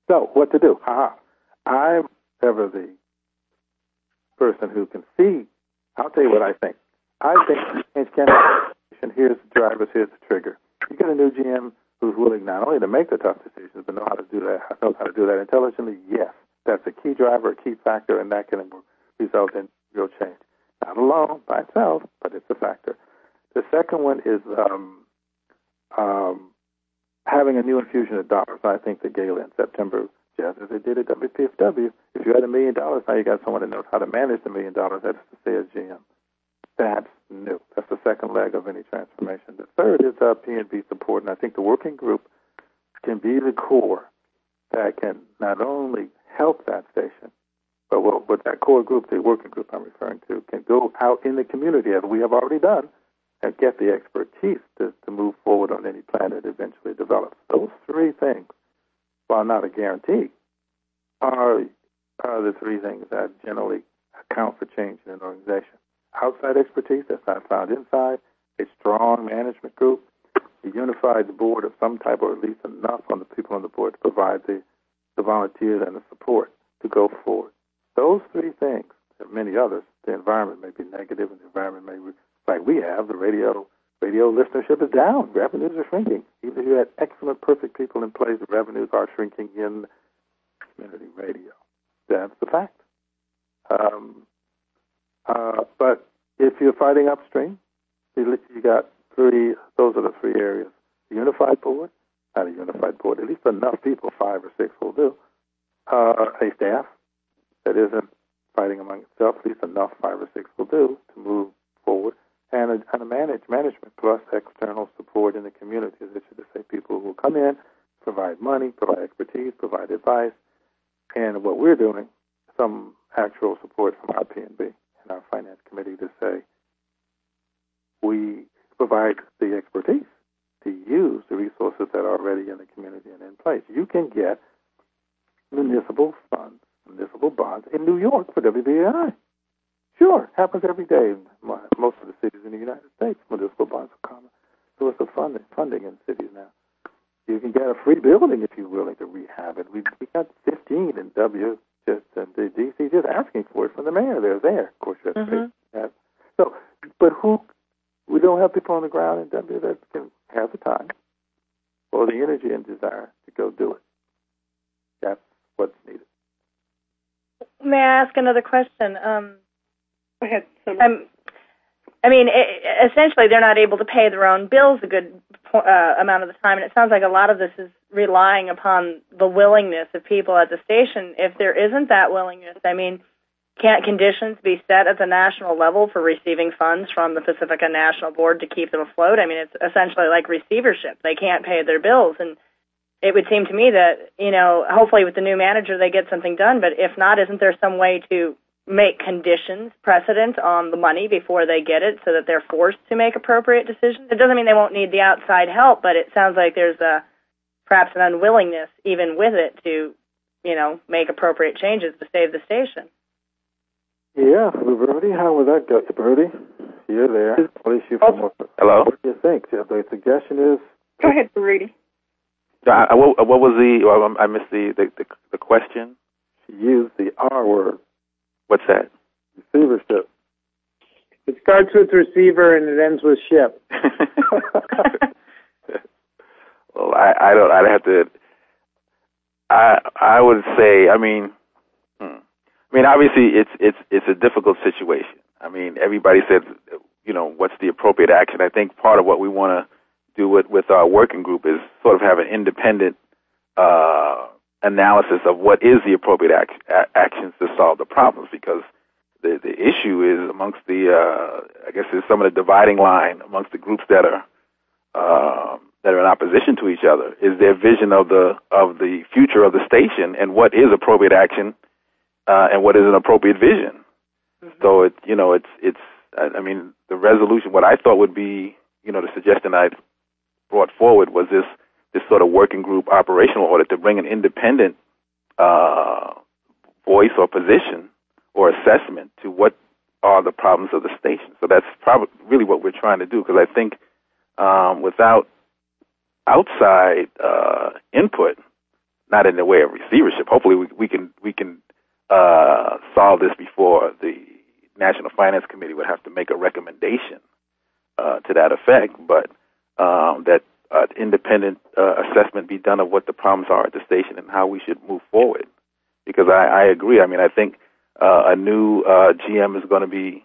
So, what to do? I'm ever the person who can see. I'll tell you what I think. I think change cannot. Here's the drivers, here's the trigger. You get a new GM who's willing not only to make the tough decisions, but knows how to do that intelligently. Yes, that's a key driver, a key factor, and that can result in real change. Not alone by itself, but it's a factor. The second one is having a new infusion of dollars. I think the gala in September, just as they did at WPFW, if you had $1 million, now you got someone that knows how to manage the $1 million. That's to say a GM. That's new. That's the second leg of any transformation. The third is P&B support, and I think the working group can be the core that can not only help that station, but what that core group, the working group I'm referring to, can go out in the community, as we have already done, and get the expertise to move forward on any plan that eventually develops. Those three things, while not a guarantee, are the three things that generally account for change in an organization. Outside expertise that's not found inside, a strong management group, a unified board of some type, or at least enough on the people on the board to provide the volunteers and the support to go forward. Those three things, and many others, the environment may be negative, and the environment may, like we have, the radio listenership is down. Revenues are shrinking. Even if you had excellent, perfect people in place, the revenues are shrinking in community radio. That's the fact. But if you're fighting upstream, you got three. Those are the three areas: a unified board, not a unified board, at least enough people, 5 or 6 will do. A staff that isn't fighting among itself, at least enough 5 or 6 will do to move forward, and a management plus external support in the community. That is to say, people who will come in, provide money, provide expertise, provide advice, and what we're doing, some actual support from our P&B and our finance committee to say we provide the expertise to use the resources that are already in the community and in place. You can get municipal funds, municipal bonds in New York for WBAI. Sure, happens every day in most of the cities in the United States. Municipal bonds are common source of funding in cities now. You can get a free building if you're willing to rehab it. We got 15 in the DC just asking for it from the mayor. They're there. Of course, you have to pay. So, but we don't have people on the ground in W that can have the time or the energy and desire to go do it. That's what's needed. May I ask another question? Go ahead, Summer. Essentially, they're not able to pay their own bills a good amount of the time, and it sounds like a lot of this is relying upon the willingness of people at the station. If there isn't that willingness, can't conditions be set at the national level for receiving funds from the Pacifica National Board to keep them afloat? It's essentially like receivership. They can't pay their bills, and it would seem to me that, hopefully with the new manager they get something done, but if not, isn't there some way to make conditions precedent on the money before they get it so that they're forced to make appropriate decisions? It doesn't mean they won't need the outside help, but it sounds like there's perhaps an unwillingness even with it to, make appropriate changes to save the station. Yeah, Bertie, how would that go? Bertie, you're there. Hello? What do you think? The suggestion is... Go ahead, Bertie. What was I missed the question. She used the R word. What's that? Receivership. It starts with receiver and it ends with ship. Well, I'd have to. I would say. Obviously, it's a difficult situation. Everybody said, what's the appropriate action? I think part of what we want to do with our working group is sort of have an independent analysis of what is the appropriate actions to solve the problems, because the issue is amongst I guess there's some of the dividing line amongst the groups that are in opposition to each other is their vision of the future of the station and what is appropriate action and what is an appropriate vision. Mm-hmm. So the resolution, what I thought would be, the suggestion I brought forward was this sort of working group operational audit to bring an independent voice or position or assessment to what are the problems of the station. So that's probably really what we're trying to do, because I think without outside input, not in the way of receivership. Hopefully, we can solve this before the National Finance Committee would have to make a recommendation to that effect. But that independent assessment be done of what the problems are at the station and how we should move forward. Because I agree. I mean, I think a new GM is going to be,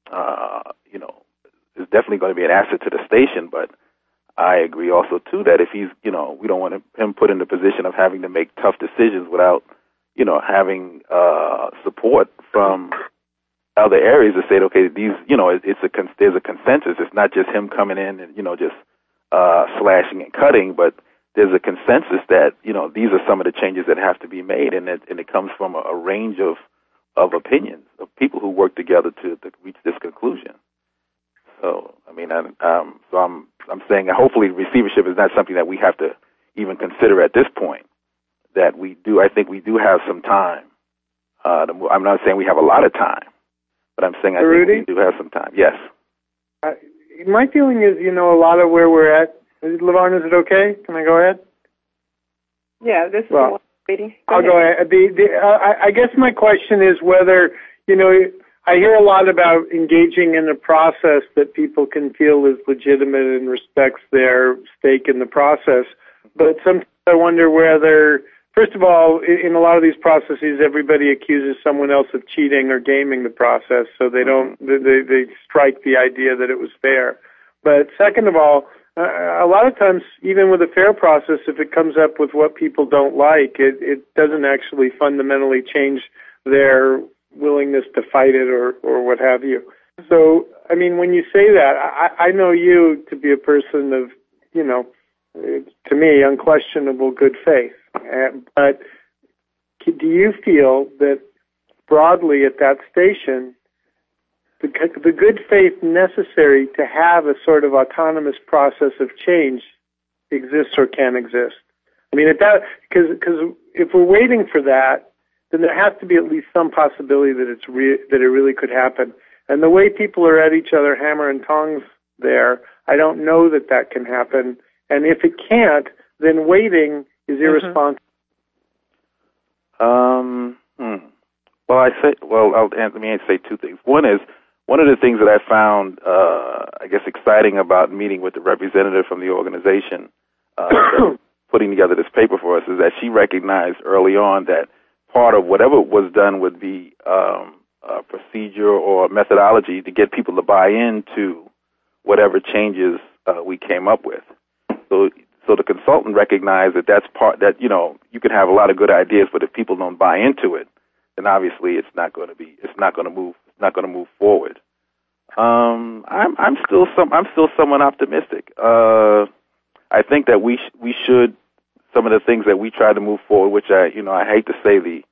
is definitely going to be an asset to the station. But I agree also, too, that if he's, we don't want him put in the position of having to make tough decisions without, having support from other areas to say, okay, these, there's a consensus. It's not just him coming in and, just slashing and cutting, but there's a consensus that, these are some of the changes that have to be made, and it comes from a range of opinions of people who work together to reach this conclusion. So, I mean, I'm saying that hopefully receivership is not something that we have to even consider at this point. That we do, I think we do have some time. I'm not saying we have a lot of time, but I'm saying I think we do have some time. Yes. My feeling is, a lot of where we're at. LaVarn, is it okay? Can I go ahead? Yeah, this is Rudy. I'll go ahead. I guess my question is whether, I hear a lot about engaging in a process that people can feel is legitimate and respects their stake in the process. But sometimes I wonder whether, first of all, in a lot of these processes, everybody accuses someone else of cheating or gaming the process, so they strike the idea that it was fair. But second of all, a lot of times, even with a fair process, if it comes up with what people don't like, it doesn't actually fundamentally change their willingness to fight it or what have you. So, I mean, when you say that, I know you to be a person of, to me, unquestionable good faith. But do you feel that broadly at that station, the good faith necessary to have a sort of autonomous process of change exists or can exist? I mean, because if we're waiting for that, then there has to be at least some possibility that that it really could happen. And the way people are at each other, hammer and tongs there, I don't know that can happen. And if it can't, then waiting is irresponsible. Let me say two things. One is, one of the things that I found, exciting about meeting with the representative from the organization putting together this paper for us is that she recognized early on that part of whatever was done would be a procedure or methodology to get people to buy into whatever changes we came up with. So the consultant recognized that that's part that, you can have a lot of good ideas, but if people don't buy into it, then obviously it's not going to move forward. I'm still somewhat optimistic. I think that we should, some of the things that we try to move forward, which I hate to say the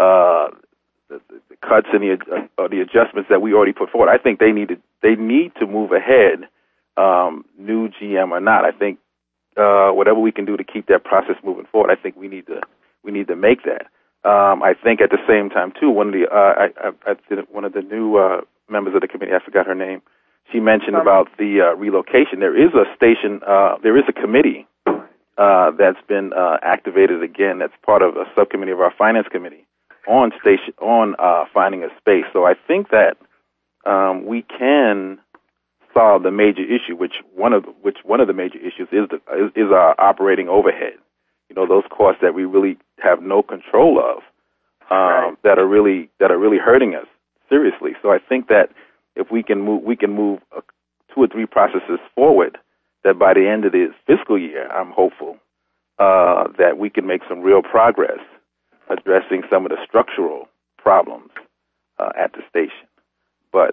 cuts and the adjustments that we already put forward. I think they need to move ahead, new GM or not. I think whatever we can do to keep that process moving forward, I think we need to make that. I think at the same time too, one of the new members of the committee, I forgot her name, she mentioned about the relocation. There is a station, there is a committee that's been activated again. That's part of a subcommittee of our finance committee on finding a space. So I think that we can solve the major issue, which one of the major issues is our operating overhead. Those costs that we really have no control of, that are really hurting us seriously. So I think that if we can move 2 or 3 processes forward, that by the end of this fiscal year, I'm hopeful that we can make some real progress addressing some of the structural problems at the station. But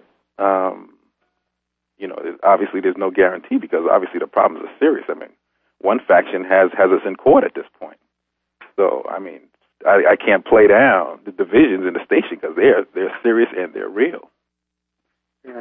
obviously there's no guarantee, because obviously the problems are serious. I mean, one faction has us in court at this point. So, I mean, I can't play down the divisions in the station, because they're serious and they're real. Yeah.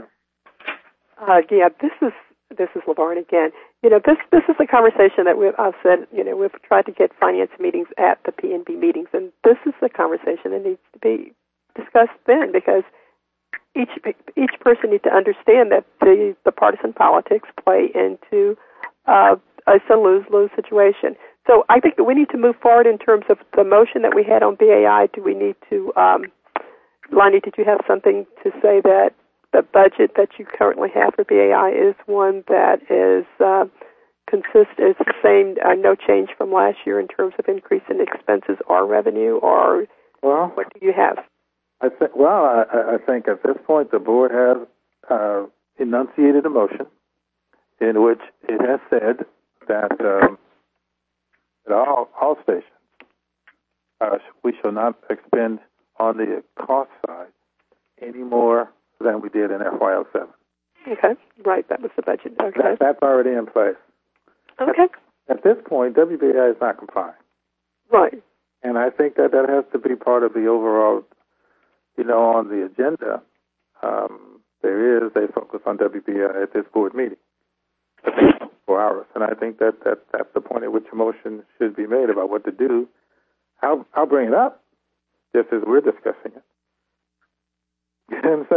This is LaVarn again. This is a conversation that I've said, we've tried to get finance meetings at the PNB meetings, and this is a conversation that needs to be discussed then, because each person needs to understand that the partisan politics play into it's a lose-lose situation. So I think that we need to move forward in terms of the motion that we had on BAI. Do we need to, Lonnie, did you have something to say that the budget that you currently have for BAI is one that is is the same, no change from last year in terms of increase in expenses or revenue, or what do you have? I think at this point the board has enunciated a motion in which it has said that at all stations we shall not expend on the cost side any more than we did in FY07. Okay, right, that was the budget. Okay. That's already in place. Okay. At this point, WBAI is not complying. Right. And I think that has to be part of the overall, on the agenda. There is a focus on WBAI at this board meeting. 4 hours. And I think that's the point at which a motion should be made about what to do. I'll bring it up just as we're discussing it. And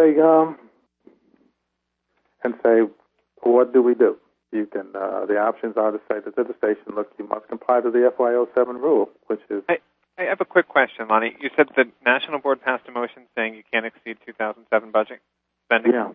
say, what do we do? You can. The options are to say to the station, look, you must comply to the FY07 rule, which is. I have a quick question, Lonnie. You said the National Board passed a motion saying you can't exceed 2007 budget spending. Yeah.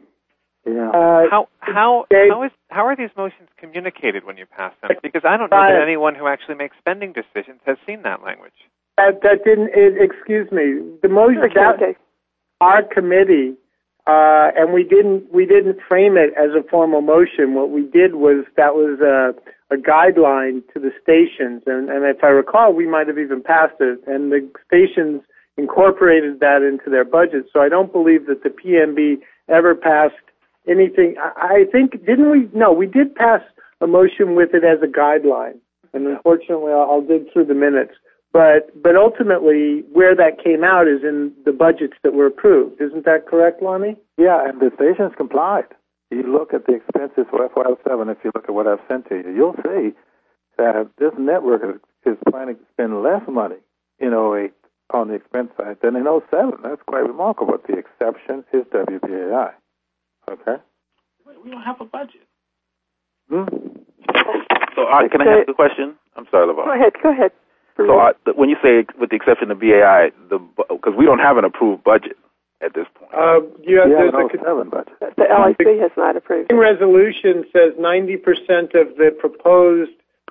How are these motions communicated when you pass them? Because I don't know that anyone who actually makes spending decisions has seen that language. That didn't. Excuse me. The motion that our committee. And we didn't frame it as a formal motion. What we did was that was a guideline to the stations, and if I recall, we might have even passed it, and the stations incorporated that into their budget. So I don't believe that the PNB ever passed anything. I think, didn't we? No, we did pass a motion with it as a guideline, and unfortunately, I'll dig through the minutes. But ultimately, where that came out is in the budgets that were approved. Isn't that correct, Lonnie? Yeah, and the stations complied. You look at the expenses for FY07, if you look at what I've sent to you, you'll see that this network is planning to spend less money in 08 on the expense side than in 07. That's quite remarkable. The exception is WBAI. Okay? We don't have a budget. Hmm? So, can I ask a question? I'm sorry, LaVon. Go ahead. So when you say, with the exception of BAI, because we don't have an approved budget at this point. There's a 07 budget. The LIC has not approved. The resolution says 90% of the proposed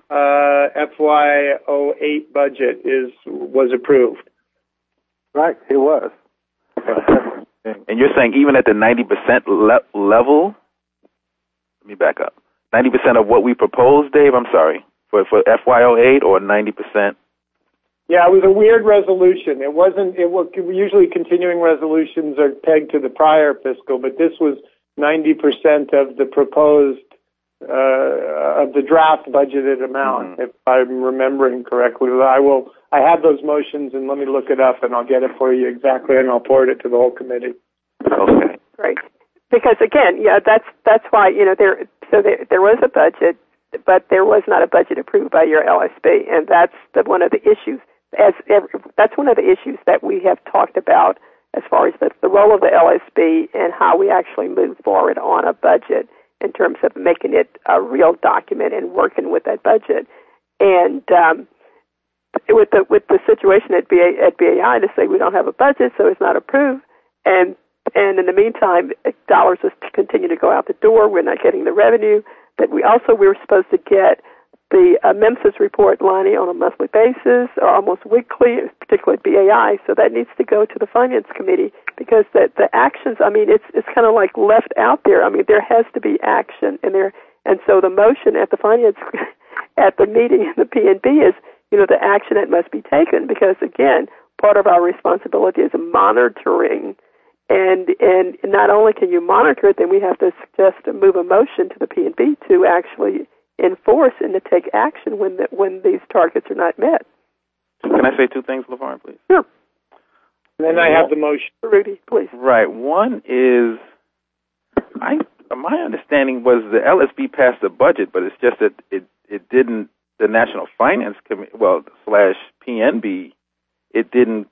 FY08 budget was approved. Right, it was. And you're saying even at the 90% level? Let me back up. 90% of what we proposed, Dave? I'm sorry. For FY08 or 90%? Yeah, it was a weird resolution. It wasn't. Usually continuing resolutions are pegged to the prior fiscal, but this was 90% of the proposed of the draft budgeted amount, if I'm remembering correctly. I have those motions, and let me look it up, and I'll get it for you exactly, and I'll forward it to the whole committee. Okay. Great. Because again, that's why there was a budget, but there was not a budget approved by your LSB, and that's one of the issues. That's one of the issues that we have talked about as far as the role of the LSB and how we actually move forward on a budget in terms of making it a real document and working with that budget. And with the situation at BAI to say we don't have a budget, so it's not approved, and in the meantime, dollars just continue to go out the door. We're not getting the revenue that we were supposed to get. The MEMSIS report, Lonnie, on a monthly basis or almost weekly, particularly at BAI. So that needs to go to the Finance Committee because the actions, it's kind of like left out there. There has to be action in there. And so the motion at the Finance, at the meeting in the PNB is, the action that must be taken because, again, part of our responsibility is monitoring. And not only can you monitor it, then we have to suggest to move a motion to the PNB to actually enforce and to take action when these targets are not met. Can I say two things, LaVarn, please? Sure. And then I have the motion. Rudy, please. Right. One is, my understanding was the LSB passed the budget, but it's just that it didn't, the National Finance Committee, / PNB, it didn't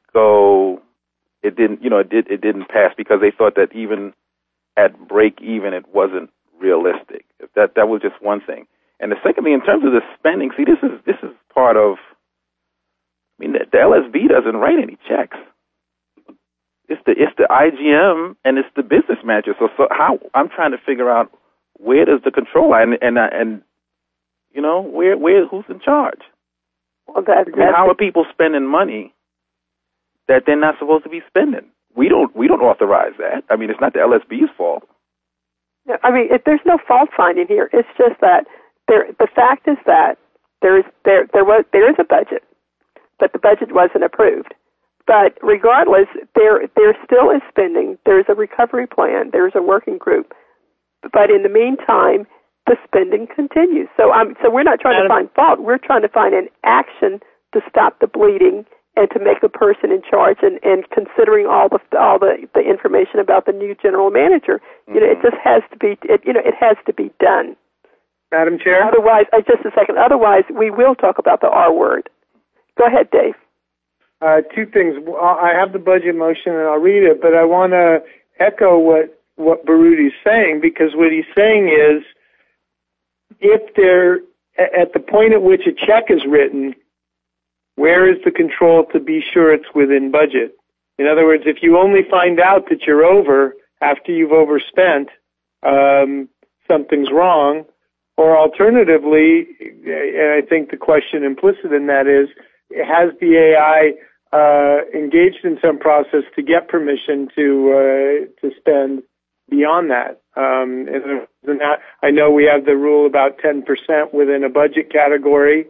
pass because they thought that even at break even, it wasn't realistic. That was just one thing. And the secondly, in terms of the spending, see, this is part of. I mean, the LSB doesn't write any checks. It's the IGM and it's the business manager. So how I'm trying to figure out where does the control lie and you know where who's in charge? Well, how are people spending money that they're not supposed to be spending? We don't authorize that. I mean, it's not the LSB's fault. No, I mean, there's no fault finding here. It's just that the fact is that there is a budget, but the budget wasn't approved. But regardless, there still is spending. There's a recovery plan. There's a working group. But in the meantime, the spending continues. So we're not trying to find fault. We're trying to find an action to stop the bleeding and to make the person in charge. And considering all the information about the new general manager, it just has to be. It has to be done. Madam Chair. Otherwise, just a second. Otherwise, we will talk about the R word. Go ahead, Dave. Two things. I have the budget motion, and I'll read it, but I want to echo what Barudi's saying, because what he's saying is if they're at the point at which a check is written, where is the control to be sure it's within budget? In other words, if you only find out that you're over after you've overspent, something's wrong. Or alternatively, and I think the question implicit in that is, has the AI engaged in some process to get permission to spend beyond that? And I know we have the rule about 10% within a budget category.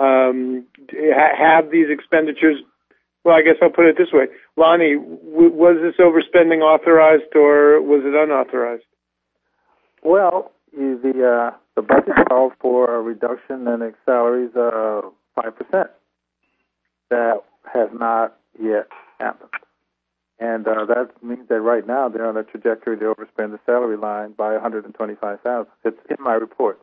Have these expenditures? Well, I guess I'll put it this way, Lonnie: was this overspending authorized or was it unauthorized? Well, the budget called for a reduction in salaries of 5%. That has not yet happened. And that means that right now they're on a trajectory to overspend the salary line by $125,000. It's in my report.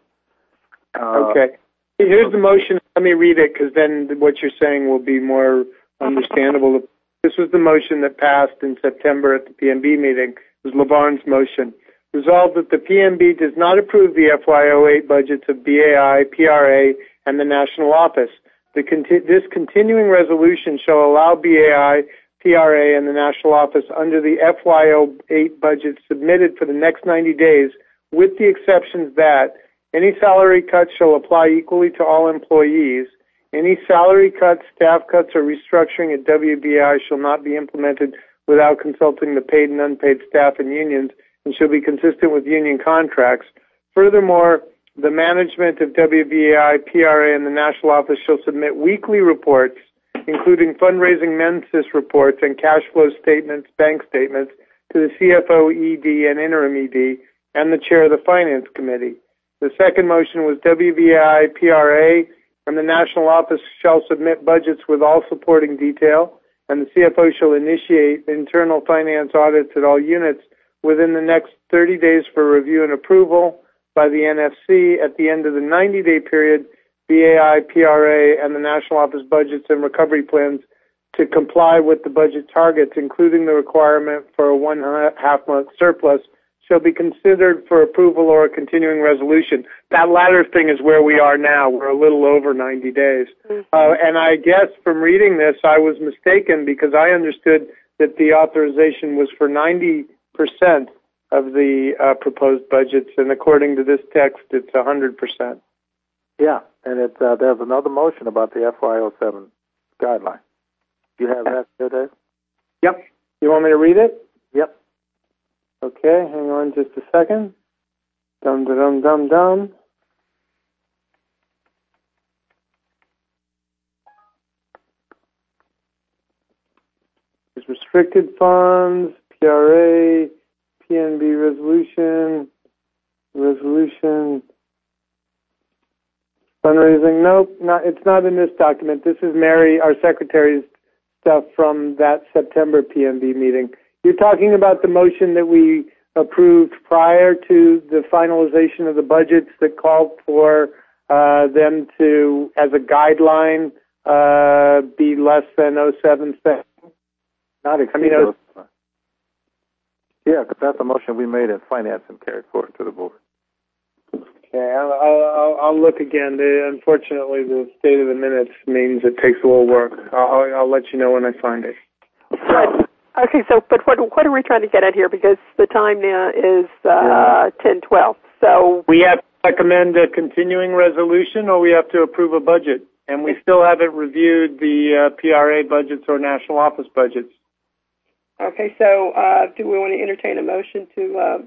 Okay. Here's the motion. Let me read it, because then what you're saying will be more understandable. This was the motion that passed in September at the PNB meeting. It was LeVarn's motion. Resolved that the PNB does not approve the FY08 budgets of BAI, PRA, and the national office. This continuing resolution shall allow BAI, PRA, and the national office under the FY08 budget submitted for the next 90 days, with the exceptions that any salary cuts shall apply equally to all employees. Any salary cuts, staff cuts, or restructuring at WBAI shall not be implemented without consulting the paid and unpaid staff and unions, and shall be consistent with union contracts. Furthermore, the management of WBAI, PRA, and the national office shall submit weekly reports, including fundraising mensis reports and cash flow statements, bank statements, to the CFO, ED, and interim ED, and the chair of the finance committee. The second motion was WBAI, PRA, and the national office shall submit budgets with all supporting detail, and the CFO shall initiate internal finance audits at all units within the next 30 days for review and approval by the NFC. At the end of the 90-day period, BAI, PRA, and the national office budgets and recovery plans to comply with the budget targets, including the requirement for a 1.5 month surplus, shall be considered for approval or a continuing resolution. That latter thing is where we are now. We're a little over 90 days. And I guess from reading this, I was mistaken, because I understood that the authorization was for 90% of the proposed budgets, and according to this text, it's 100%. Yeah, and there's another motion about the FY07 guideline. You have that there, Dave? Yep. You want me to read it? Yep. Okay, hang on just a second. Dum. There's restricted funds, PRA, PNB resolution, fundraising. Nope, it's not in this document. This is Mary, our secretary's stuff from that September PNB meeting. You're talking about the motion that we approved prior to the finalization of the budgets that called for them to, as a guideline, be less than 07 cents. Not exceed yeah, because that's a motion we made in finance and carried forward to the board. Okay, I'll look again. Unfortunately, the state of the minutes means it takes a little work. I'll let you know when I find it. Right. Okay, but what are we trying to get at here? Because the time now is 10:12. So we have to recommend a continuing resolution, or we have to approve a budget, and we still haven't reviewed the PRA budgets or national office budgets. Okay, so do we want to entertain a motion to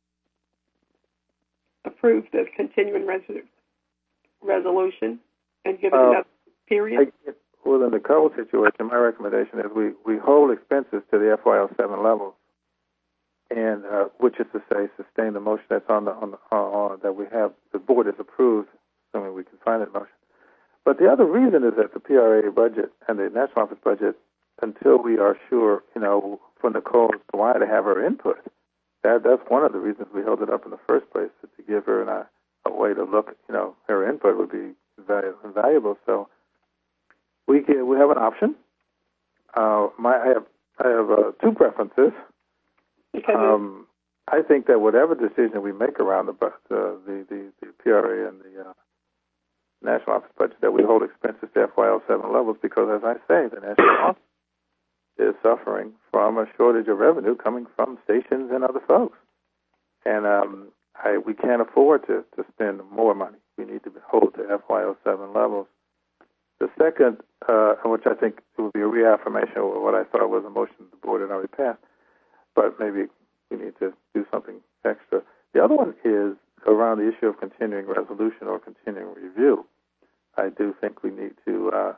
approve the continuing resolution and give it another period? Well, in the current situation, my recommendation is we hold expenses to the FY07 levels, and which is to say, sustain the motion that's on that we have. The board has approved, assuming we can find that motion. But the other reason is that the PRA budget and the national office budget, until we are sure, from Nicole why to have her input. That's one of the reasons we held it up in the first place, is to give her a way to look. Her input would be valuable. So we have an option. I have two preferences. Okay. I think that whatever decision we make around the PRA and the national office budget, that we hold expenses to FY07 levels, because, as I say, the national office is suffering from a shortage of revenue coming from stations and other folks. And we can't afford to spend more money. We need to hold to FY07 levels. The second, which I think would be a reaffirmation of what I thought was a motion the board had already passed, but maybe we need to do something extra. The other one is around the issue of continuing resolution or continuing review. I do think we need to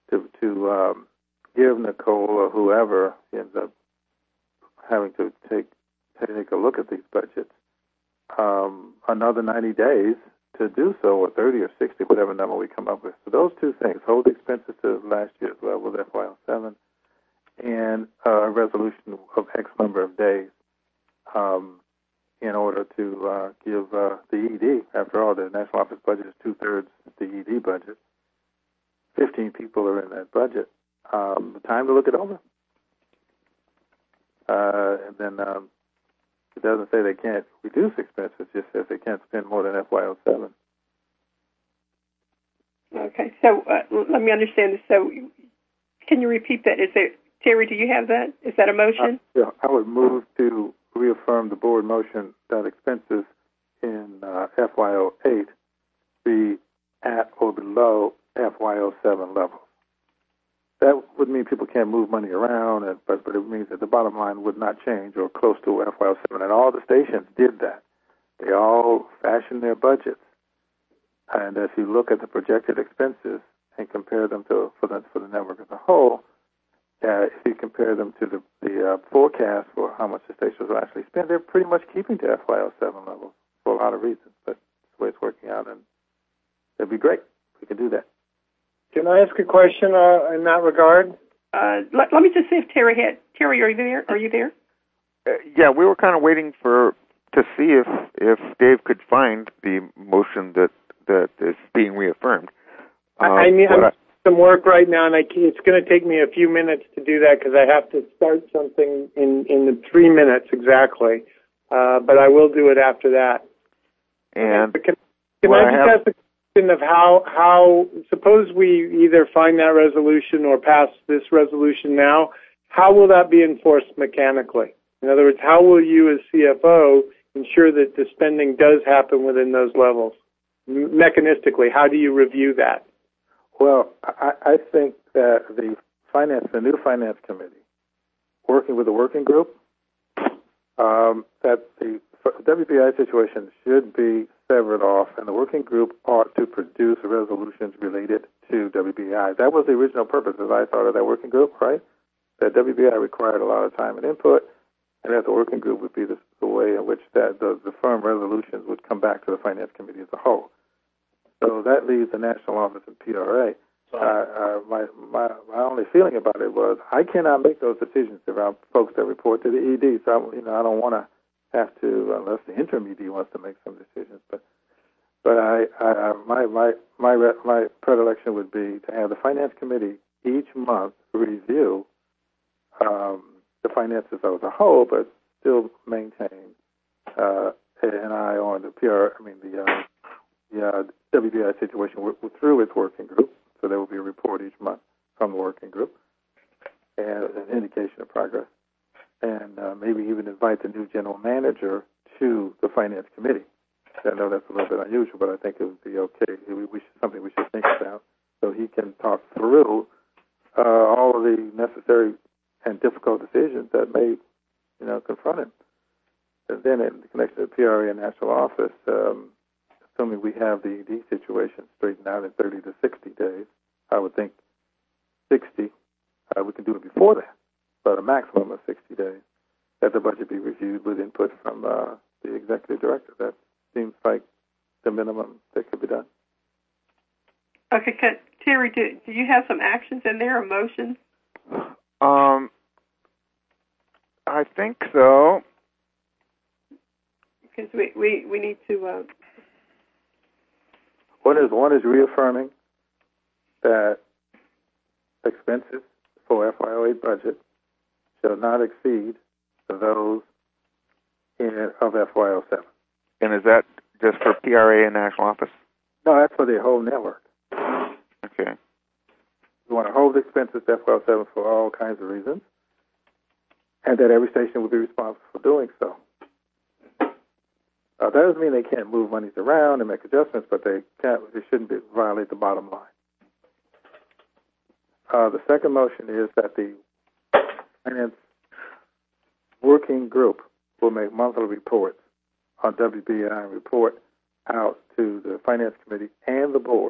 give Nicole or whoever ends up having to take a look at these budgets another 90 days to do so, or 30 or 60, whatever number we come up with. So those two things: hold expenses to last year's level, FY07, and a resolution of X number of days in order to give the ED. After all, the national office budget is 2/3 the ED budget. 15 people are in that budget. Time to look it over. And then it doesn't say they can't reduce expenses, it just says they can't spend more than FY07. Okay, so let me understand this. So can you repeat that? Terry, do you have that? Is that a motion? Yeah, I would move to reaffirm the board motion that expenses in FY08 be at or below FY07 levels. That would mean people can't move money around, but it means that the bottom line would not change or close to FY07. And all the stations did that. They all fashioned their budgets. And if you look at the projected expenses and compare them for the network as a whole, if you compare them to the forecast for how much the stations will actually spend, they're pretty much keeping to FY07 levels for a lot of reasons. But that's the way it's working out, and it'd be great if we could do that. Can I ask a question in that regard? Let me just see if Terry, are you there? Are you there? Yeah, we were kind of waiting to see if Dave could find the motion that is being reaffirmed. I'm some work right now, and it's going to take me a few minutes to do that because I have to start something in the 3 minutes exactly. But I will do it after that. And can I just ask the question of how suppose we either find that resolution or pass this resolution now, how will that be enforced mechanically? In other words, how will you as CFO ensure that the spending does happen within those levels? Mechanistically, how do you review that? Well, I think that the new finance committee, working with the working group, that the WBI situation should be severed off, and the working group ought to produce resolutions related to WBI. That was the original purpose, as I thought of that working group, right? That WBI required a lot of time and input, and that the working group would be the way in which that the firm resolutions would come back to the finance committee as a whole. So that leaves the national office and PRA. My only feeling about it was I cannot make those decisions around folks that report to the ED. So I don't want to have to, unless the interim ED wants to make some decisions. But my predilection would be to have the finance committee each month review the finances as a whole, but still maintain an eye on the the WBI situation through its working group. So there will be a report each month from the working group and an indication of progress. And maybe even invite the new general manager to the finance committee. I know that's a little bit unusual, but I think it would be okay. Something we should think about, so he can talk through all of the necessary and difficult decisions that may, confront him. And then in connection to the PRA and national office, assuming we have the ED situation straightened out in 30 to 60 days, I would think 60. We can do it before that, but a maximum of 60 days, that the budget be reviewed with input from the executive director. That seems like the minimum that could be done. Okay, Terry, do you have some actions in there or motions? I think so. Because we need to. One is reaffirming that expenses for FY08 budget shall not exceed those of FY07. And is that just for PRA and national office? No, that's for the whole network. Okay. We want to hold expenses to FY07 for all kinds of reasons, and that every station will be responsible for doing so. That doesn't mean they can't move monies around and make adjustments, but they shouldn't violate the bottom line. The second motion is that the finance working group will make monthly reports on WBI and report out to the finance committee and the board.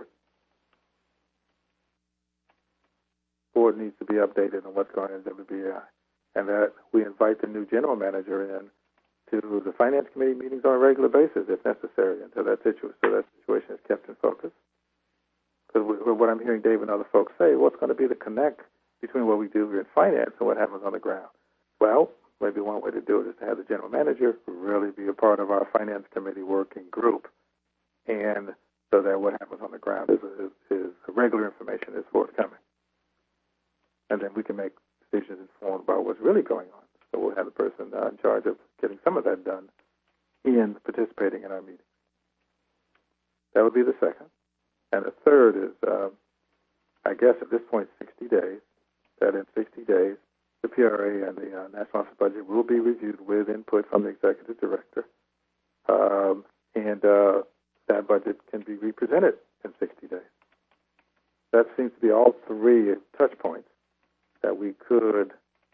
The board needs to be updated on what's going on in WBI, and that we invite the new general manager in to the finance committee meetings on a regular basis if necessary until that situation is kept in focus. Because what I'm hearing Dave and other folks say, what's going to be the connect between what we do in finance and what happens on the ground? Well, maybe one way to do it is to have the general manager really be a part of our finance committee working group, and so that what happens on the ground is regular information is forthcoming. And then we can make decisions informed about what's really going on. So we'll have the person in charge of getting some of that done in participating in our meetings. That would be the second. And the third is, I guess at this point, 60 days, that in 60 days, the PRA and the National Office budget will be reviewed with input from the executive director, and that budget can be represented in 60 days. That seems to be all three touch points that we could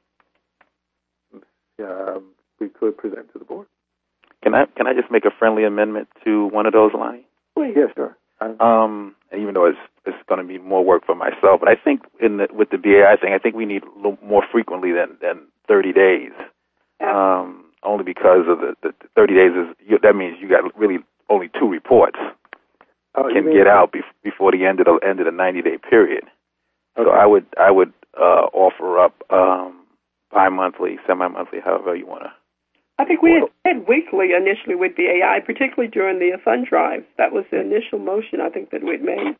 present to the board. Can I just make a friendly amendment to one of those lines? Yes, sure. Even though it's going to be more work for myself, but I think with the BAI thing, I think we need a little more frequently than 30 days. Only because of the 30 days that means you got really only 2 reports can get out before the end of the 90-day period. Okay. So I would offer up bi-monthly, semi-monthly, however you want to. I think we had weekly initially with BAI, particularly during the fund drives. That was the initial motion I think that we'd made.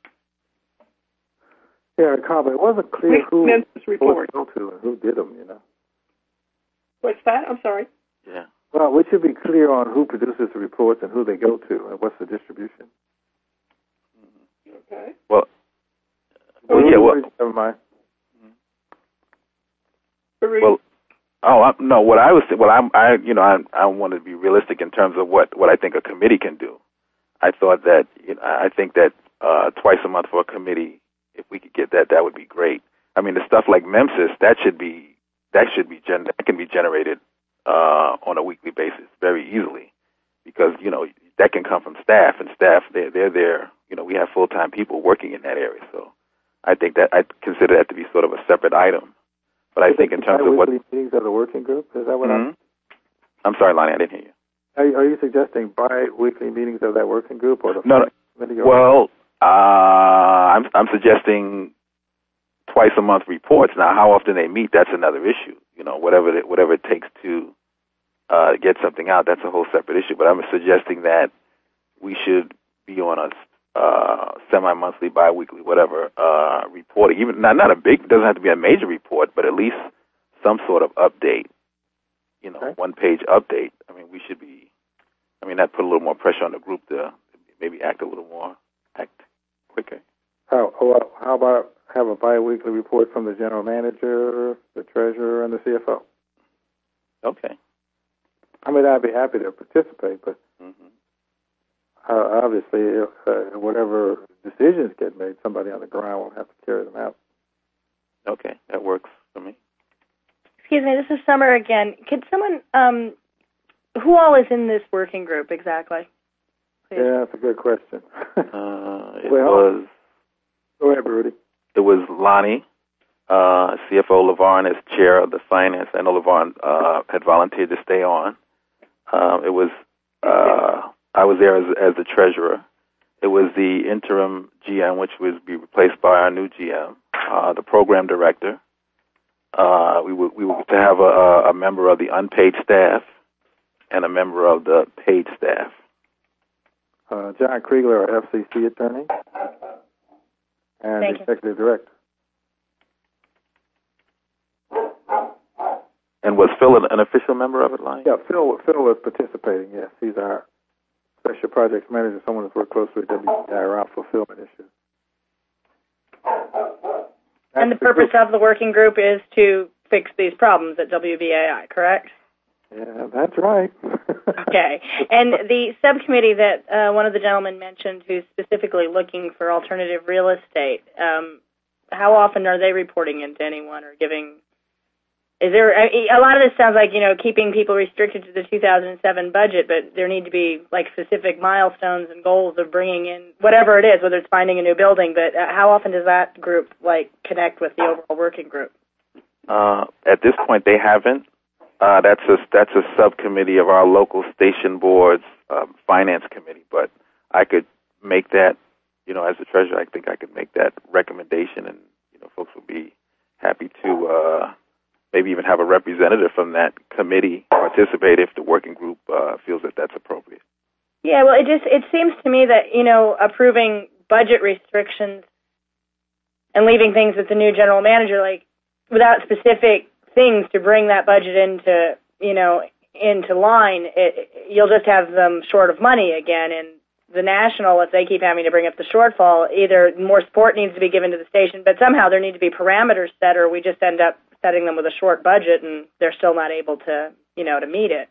Yeah, Carl, it wasn't clear who report go to and who did them, What's that? I'm sorry. Yeah. Well, we should be clear on who produces the reports and who they go to and what's the distribution. Okay. Well, never mind. Well, I want to be realistic in terms of what I think a committee can do. I thought that I think that twice a month for a committee, if we could get that would be great. I mean, the stuff like MEMSIS that can be generated on a weekly basis very easily, because that can come from staff, and staff they're there. We have full-time people working in that area, so I think that I consider that to be sort of a separate item. But I think in terms of what meetings of the working group, is that what I'm sorry, Lonnie, I didn't hear you. Are you suggesting bi-weekly meetings of that working group or the no? Well, I'm suggesting twice a month reports. Now, how often they meet, that's another issue. Whatever it takes to get something out, that's a whole separate issue. But I'm suggesting that we should be on a semi-monthly, bi-weekly, whatever reporting. Even not a big, doesn't have to be a major report, but at least some sort of update. Okay. 1-page update. I mean, we should be. I mean, that put a little more pressure on the group to maybe act quicker. How about have a biweekly report from the general manager, the treasurer, and the CFO? Okay. I mean, I'd be happy to participate, but obviously, whatever decisions get made, somebody on the ground will have to carry them out. Okay, that works for me. Excuse me, this is Summer again. Could someone, who all is in this working group exactly? Please. Yeah, that's a good question. Was. Go ahead, Rudy. It was Lonnie, CFO LeVarn as chair of the finance. I know LeVarn had volunteered to stay on. It was I was there as the treasurer. It was the interim GM, which would be replaced by our new GM, the program director. We were to have a member of the unpaid staff and a member of the paid staff. John Kriegler, our FCC attorney, and executive director. And was Phil an official member of it, Lonnie? Yeah, Phil was participating, yes. He's our special projects manager, someone who's worked closely with WBAI around fulfillment issues. And the purpose of the working group is to fix these problems at WBAI, correct? Yeah, that's right. Okay. And the subcommittee that one of the gentlemen mentioned who's specifically looking for alternative real estate, how often are they reporting into anyone or giving... Is there a lot of this sounds like, keeping people restricted to the 2007 budget, but there need to be like specific milestones and goals of bringing in whatever it is, whether it's finding a new building. But how often does that group connect with the overall working group? At this point, they haven't. That's a subcommittee of our local station board's finance committee. But I could make that, as the treasurer, I think I could make that recommendation, and folks would be happy to. Maybe even have a representative from that committee participate if the working group feels that that's appropriate. Yeah, well, it seems to me that, approving budget restrictions and leaving things with the new general manager, without specific things to bring that budget into line, you'll just have them short of money again. And the national, if they keep having to bring up the shortfall, either more support needs to be given to the station, but somehow there need to be parameters set, or we just end up setting them with a short budget, and they're still not able to, to meet it.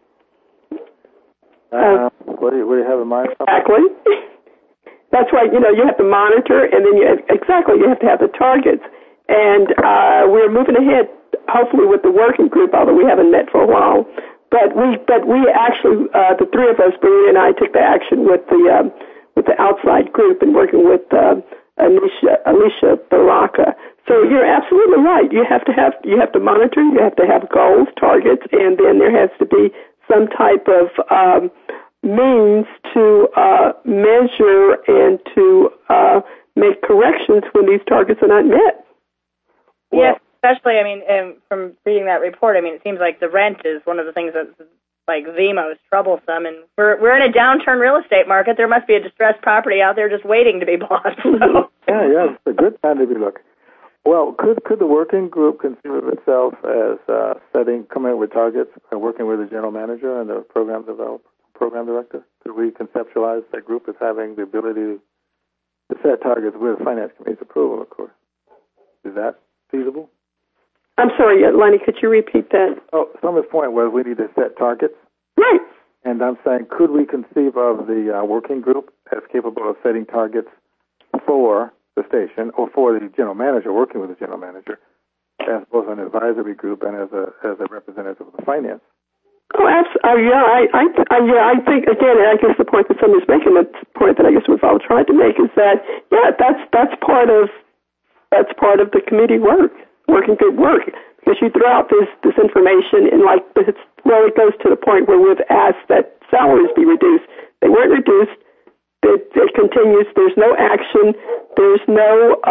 What do you have in mind? Exactly. That's right. You have to monitor, and then you have to have the targets. And we're moving ahead, hopefully, with the working group, although we haven't met for a while. But we actually, the three of us, Maria and I, took the action with the outside group and working with Alicia Baraka. So you're absolutely right. You have to monitor. You have to have goals, targets, and then there has to be some type of means to measure and to make corrections when these targets are not met. Yes, especially. From reading that report, it seems like the rent is one of the things that's the most troublesome. And we're in a downturn real estate market. There must be a distressed property out there just waiting to be bought. So. Yeah, it's a good time to be looking. Well, could the working group conceive of itself as coming up with targets and working with the general manager and the program director? Could we conceptualize that group as having the ability to set targets with finance committee's approval, of course? Is that feasible? I'm sorry, Lenny, could you repeat that? Oh, Summer's point was we need to set targets. Right. And I'm saying, could we conceive of the working group as capable of setting targets for the station or for the general manager, working with the general manager, as both an advisory group and as a representative of the finance? Oh, absolutely. I think, again, I guess the point that Summer's making, the point that I guess we've all tried to make is that, that's part of the committee work. Working group work, because you throw out this information and it goes to the point where we've asked that salaries be reduced. They weren't reduced. It continues. There's no action. There's no,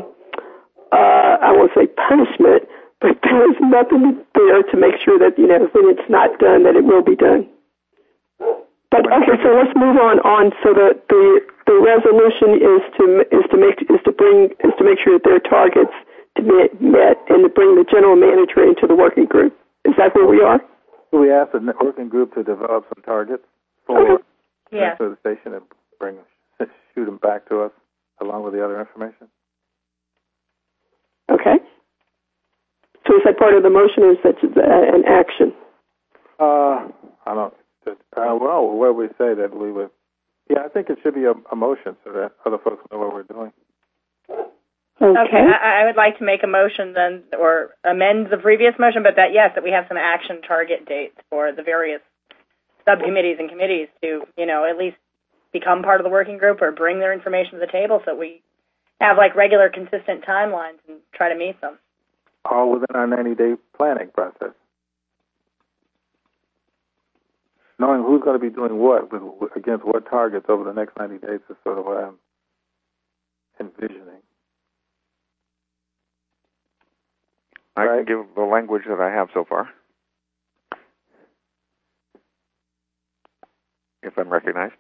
I won't say punishment, but there's nothing there to make sure that, when it's not done, that it will be done. But okay, so let's move on. So the resolution is to make sure that their targets to be met and to bring the general manager into the working group. Is that where we are? So we asked the working group to develop some targets for the station and shoot them back to us along with the other information. Okay. So is that part of the motion, or is that an action? I don't. Well, where we say that we would. Yeah, I think it should be a motion so that other folks know what we're doing. Okay. I would like to make a motion then, or amend the previous motion, but that we have some action target dates for the various subcommittees and committees to, at least become part of the working group or bring their information to the table, so we have like regular, consistent timelines and try to meet them. All within our 90-day planning process. Knowing who's going to be doing what against what targets over the next 90 days is sort of what I'm envisioning. I can give the language that I have so far, if I'm recognized.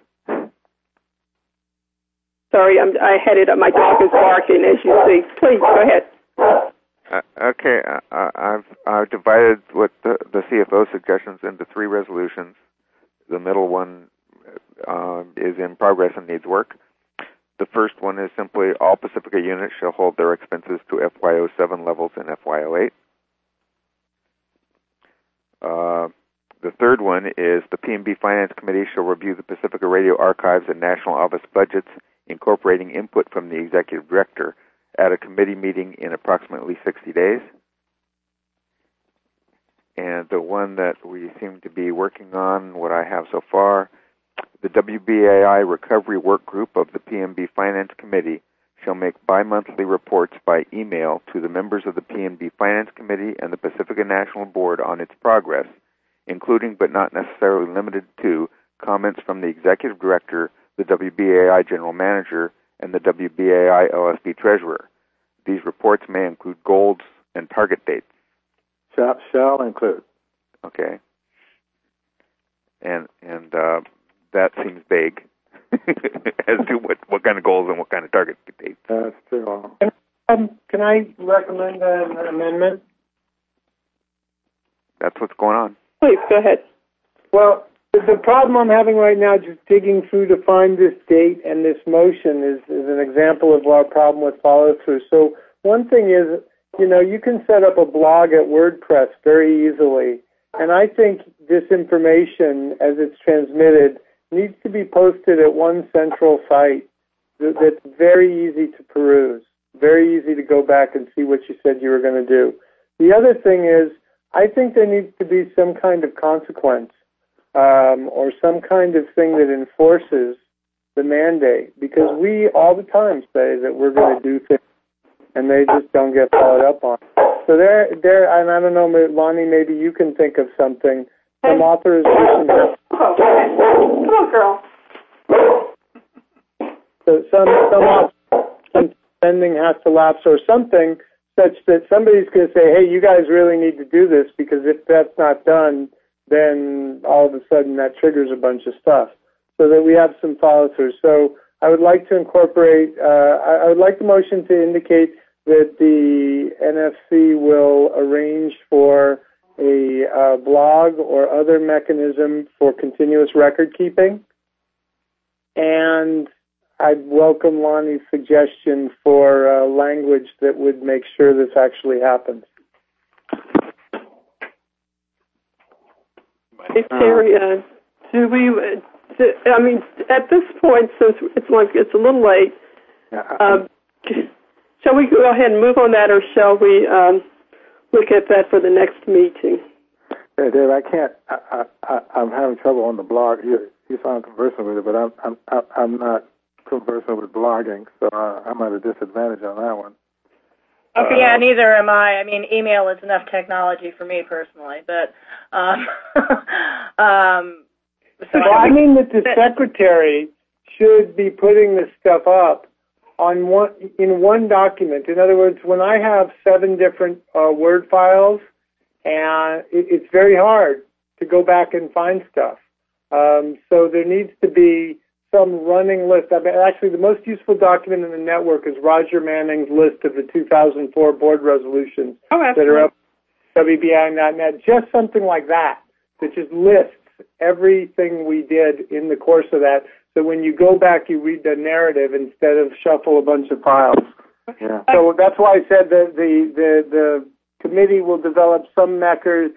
Sorry, I had it up. My dog is barking, as you see. Please, go ahead. Okay, I've divided what the CFO suggestions into 3 resolutions. The middle one is in progress and needs work. The first one is simply all Pacifica units shall hold their expenses to FY07 levels in FY08. The third one is the P&B Finance Committee shall review the Pacifica Radio archives and National Office budgets, incorporating input from the Executive Director at a committee meeting in approximately 60 days. And the one that we seem to be working on, what I have so far, the WBAI Recovery Work Group of the PNB Finance Committee shall make bi-monthly reports by email to the members of the PNB Finance Committee and the Pacifica National Board on its progress, including but not necessarily limited to comments from the Executive Director, the WBAI General Manager, and the WBAI LSB Treasurer. These reports may include goals and target dates. Shall include. Okay. And that seems vague as to what kind of goals and what kind of target dates. That's true. Can I recommend an amendment? That's what's going on. Please, go ahead. Well, the problem I'm having right now, just digging through to find this date and this motion, is an example of our problem with follow-through. So one thing is, you can set up a blog at WordPress very easily, and I think this information, as it's transmitted, needs to be posted at one central site that's very easy to peruse, very easy to go back and see what you said you were going to do. The other thing is, I think there needs to be some kind of consequence or some kind of thing that enforces the mandate, because we all the time say that we're going to do things, and they just don't get followed up on. So there, and I don't know, Lonnie, maybe you can think of something. Some authorization. Come on, girl. So some spending has to lapse or something such that somebody's going to say, hey, you guys really need to do this, because if that's not done, then all of a sudden that triggers a bunch of stuff, so that we have some follow-through. So I would like to incorporate, I would like the motion to indicate that the NFC will arrange for a blog or other mechanism for continuous record keeping. And I'd welcome Lonnie's suggestion for language that would make sure this actually happens. Hey, Terry, do we? I mean, at this point, since it's a little late, shall we go ahead and move on that, or shall we look at that for the next meeting? Yeah, Dave, I can't. I'm having trouble on the blog. You sound conversant with it, but I'm not conversant with blogging, so I'm at a disadvantage on that one. Okay, yeah, neither am I. I mean, email is enough technology for me personally, but well, I mean that the secretary should be putting this stuff up in one document. In other words, when I have 7 different Word files, and it's very hard to go back and find stuff. So there needs to be some running list. I mean, actually, the most useful document in the network is Roger Manning's list of the 2004 board resolutions that are up at WBI.net. Just something like that just lists everything we did in the course of that, So when you go back, you read the narrative instead of shuffle a bunch of files. Yeah. So that's why I said that the committee will develop some mechanism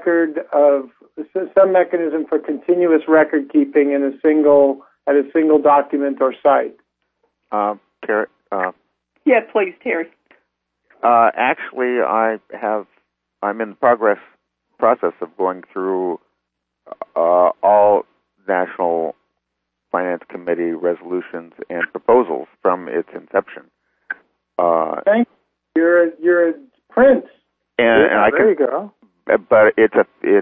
for continuous record keeping at a single document or site. Terry? Yeah, please, Terry. Actually, I'm in the process of going through all National Finance Committee resolutions and proposals from its inception. Thank you. You're a prince. And I there you go. But it's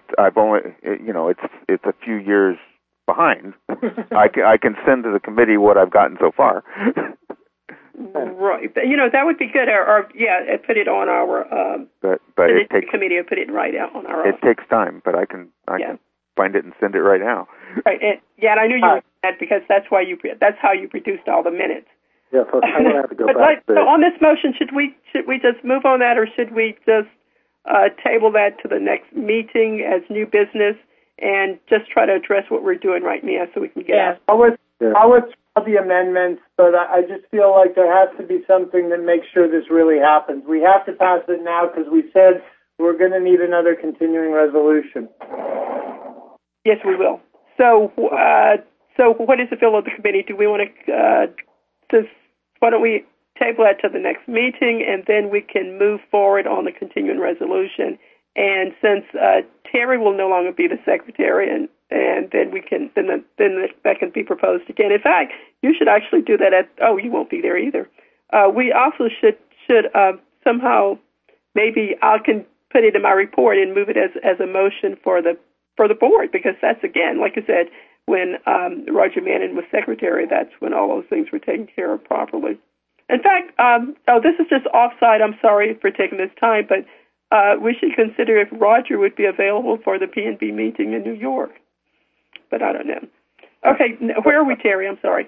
a few years behind. I can send to the committee what I've gotten so far. Right. That would be good. Or put it on our but it takes committee or put it right out on our. It takes time, but I can find it and send it right now. Right. And I knew you were that because that's how you produced all the minutes. Yeah, so I'm gonna have to go back. So on this motion, should we just move on that, or should we just table that to the next meeting as new business and just try to address what we're doing right now so we can get out? I'll withdraw the amendments, but I just feel like there has to be something that makes sure this really happens. We have to pass it now because we said we're going to need another continuing resolution. Yes, we will. So what is the feel of the committee? Do we want to why don't we table that to the next meeting, and then we can move forward on the continuing resolution. And since Terry will no longer be the secretary, and then we can then that can be proposed again. In fact, you should actually do that you won't be there either. We also should somehow maybe I can put it in my report and move it as a motion for the board, because that's, again, like I said, when Roger Mannon was secretary, that's when all those things were taken care of properly. In fact, this is just offside. I'm sorry for taking this time, but we should consider if Roger would be available for the PNB meeting in New York. But I don't know. Okay, where are we, Terry? I'm sorry.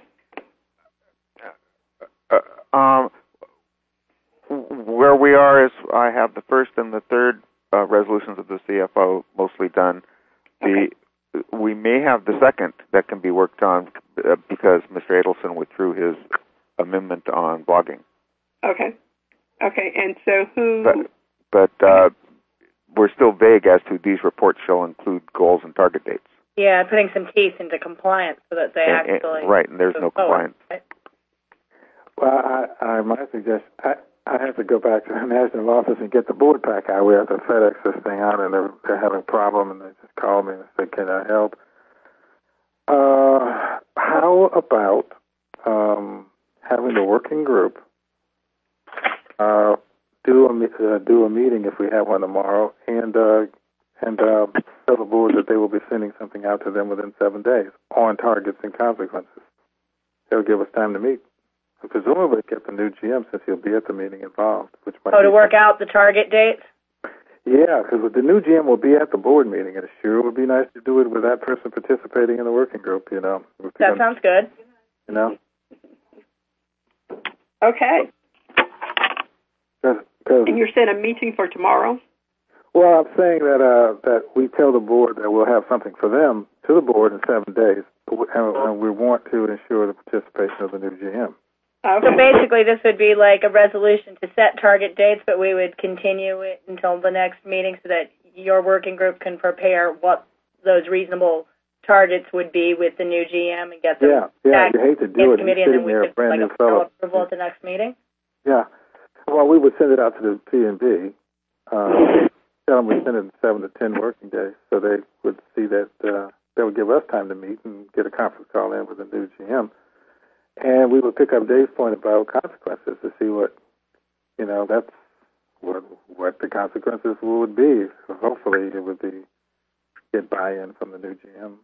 Where we are is I have the first and the third resolutions of the CFO mostly done. Okay. We may have the second that can be worked on because Mr. Adelson withdrew his amendment on blogging. Okay. And so who? But we're still vague as to these reports shall include goals and target dates. Yeah, putting some teeth into compliance so that they actually right, and there's no compliance. Right? Well, I might suggest I have to go back to the national office and get the board pack out. We have to FedEx this thing out, and they're having a problem, and they just called me and said, "Can I help?" How about having the working group do a meeting if we have one tomorrow, and tell the board that they will be sending something out to them within 7 days on targets and consequences. They'll give us time to meet. Presumably get the new GM since he'll be at the meeting involved. Which might to work out the target dates? Yeah, because the new GM will be at the board meeting, and it sure would be nice to do it with that person participating in the working group, That sounds good. Okay. Cause, and you're saying a meeting for tomorrow? Well, I'm saying that we tell the board that we'll have something for them to the board in 7 days, and we want to ensure the participation of the new GM. Okay. So basically this would be like a resolution to set target dates, but we would continue it until the next meeting so that your working group can prepare what those reasonable targets would be with the new GM and get them back you hate to do it. Committee, and then we could like a final approval at the next meeting? Yeah. Well, we would send it out to the P&B. Tell them we send it in 7 to 10 working days, so they would see that they would give us time to meet and get a conference call in with the new GM. And we would pick up Dave's point about consequences to see what, that's what the consequences would be. So hopefully it would be get buy-in from the new GM.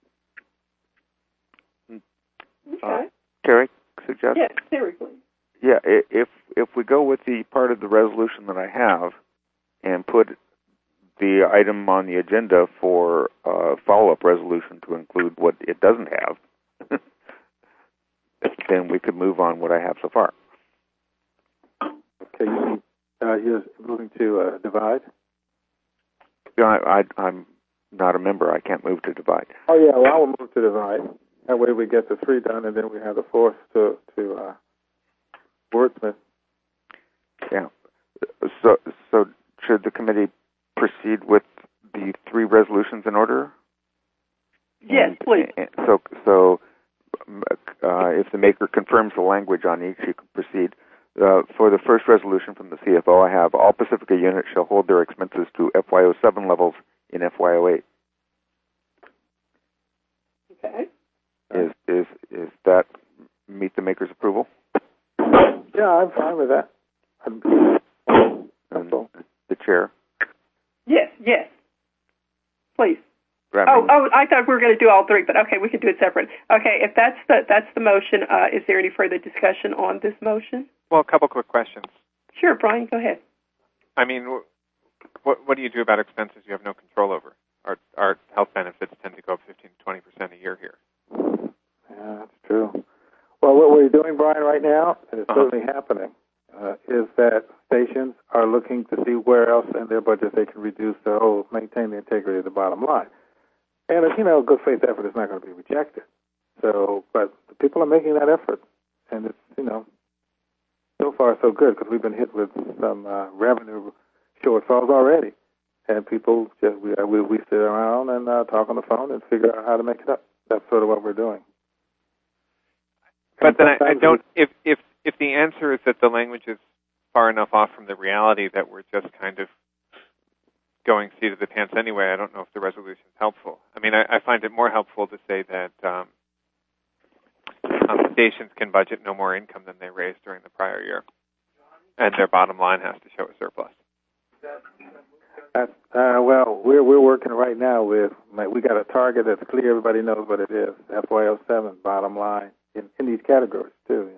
Okay. Terry, suggest? Yes, Terry, please. Yeah, if we go with the part of the resolution that I have and put the item on the agenda for follow-up resolution to include what it doesn't have, then we could move on what I have so far. Okay, you're moving to divide? Yeah, I'm not a member. I can't move to divide. Oh, yeah, well, I will move to divide. That way we get the 3 done, and then we have the 4th to wordsmith. Yeah. So should the committee proceed with the 3 resolutions in order? Yes, please. So if the maker confirms the language on each, you can proceed. For the first resolution from the CFO, I have all Pacifica units shall hold their expenses to FY07 levels in FY08. Okay. Is that meet the maker's approval? Yeah, I'm fine with that. And the chair? Yes. Please. Right. I thought we were going to do all 3, but okay, we can do it separate. Okay, if that's the motion, is there any further discussion on this motion? Well, a couple quick questions. Sure, Brian, go ahead. I mean, what do you do about expenses you have no control over? Our health benefits tend to go up 15 to 20% a year here. Yeah, that's true. Well, what we're doing, Brian, right now, and it's certainly happening, is that stations are looking to see where else in their budget they can reduce maintain the integrity of the bottom line. And, good faith effort is not going to be rejected. So, but the people are making that effort. And it's, so far so good because we've been hit with some revenue shortfalls already. And people just, we sit around and talk on the phone and figure out how to make it up. That's sort of what we're doing. But then I don't, if the answer is that the language is far enough off from the reality that we're just kind of going seat of the pants anyway, I don't know if the resolution is helpful. I mean, I find it more helpful to say that stations can budget no more income than they raised during the prior year, and their bottom line has to show a surplus. Well, we're working right now with, we got a target that's clear, everybody knows what it is, FY07, bottom line, in these categories, too,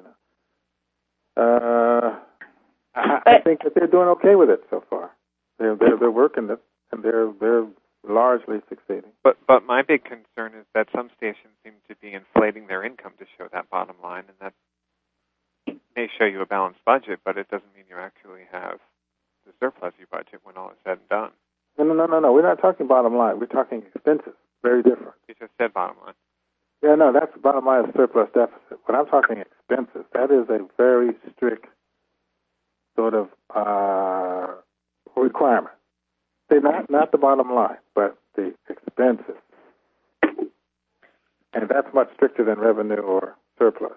I think that they're doing okay with it so far. They're working it, and they're largely succeeding. But my big concern is that some stations seem to be inflating their income to show that bottom line, and that may show you a balanced budget, but it doesn't mean you actually have the surplus you budget when all is said and done. No. We're not talking bottom line. We're talking expenses. Very different. You just said bottom line. Yeah, no, that's the bottom line of surplus deficit. When I'm talking expenses, that is a very strict sort of requirement. They're not the bottom line, but the expenses. And that's much stricter than revenue or surplus.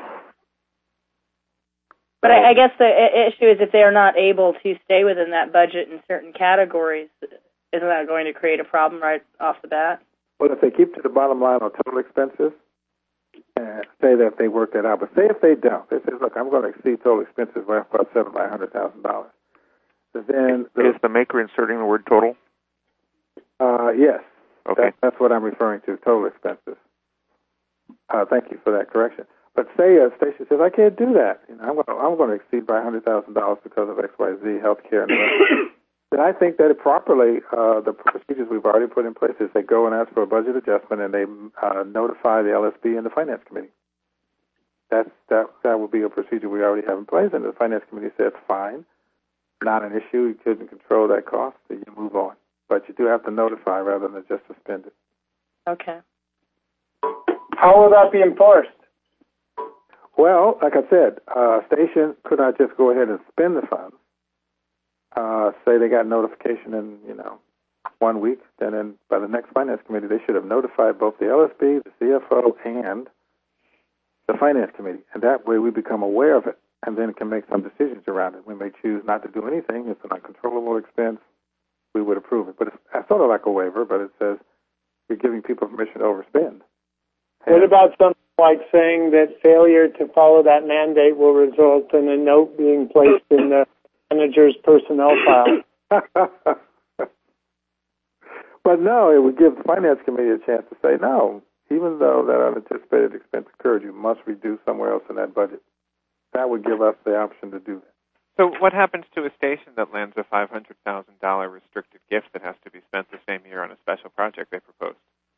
But I guess the issue is if they are not able to stay within that budget in certain categories, isn't that going to create a problem right off the bat? Well, if they keep to the bottom line on total expenses, say that they work that out. But say if they don't, they say, look, I'm going to exceed total expenses by FY07 by $100,000. Then is the maker inserting the word total? Yes. Okay. That's what I'm referring to, total expenses. Thank you for that correction. But say a station says, I can't do that. I'm going to exceed by $100,000 because of XYZ, healthcare, and the rest. Then I think that properly, the procedures we've already put in place is they go and ask for a budget adjustment, and they notify the LSB and the Finance Committee. That would be a procedure we already have in place, and the Finance Committee says, fine, not an issue, you couldn't control that cost, so you move on. But you do have to notify rather than just suspend it. Okay. How will that be enforced? Well, like I said, stations could not just go ahead and spend the funds. Say they got notification in, 1 week, then by the next Finance Committee, they should have notified both the LSB, the CFO, and the Finance Committee. And that way we become aware of it, and then can make some decisions around it. We may choose not to do anything. It's an uncontrollable expense. We would approve it. But it's sort of like a waiver, but it says you're giving people permission to overspend. What about something like saying that failure to follow that mandate will result in a note being placed in the manager's personnel file? But no, it would give the Finance Committee a chance to say, no, even though that unanticipated expense occurred, you must reduce somewhere else in that budget. That would give us the option to do that. So what happens to a station that lands a $500,000 restricted gift that has to be spent the same year on a special project they proposed?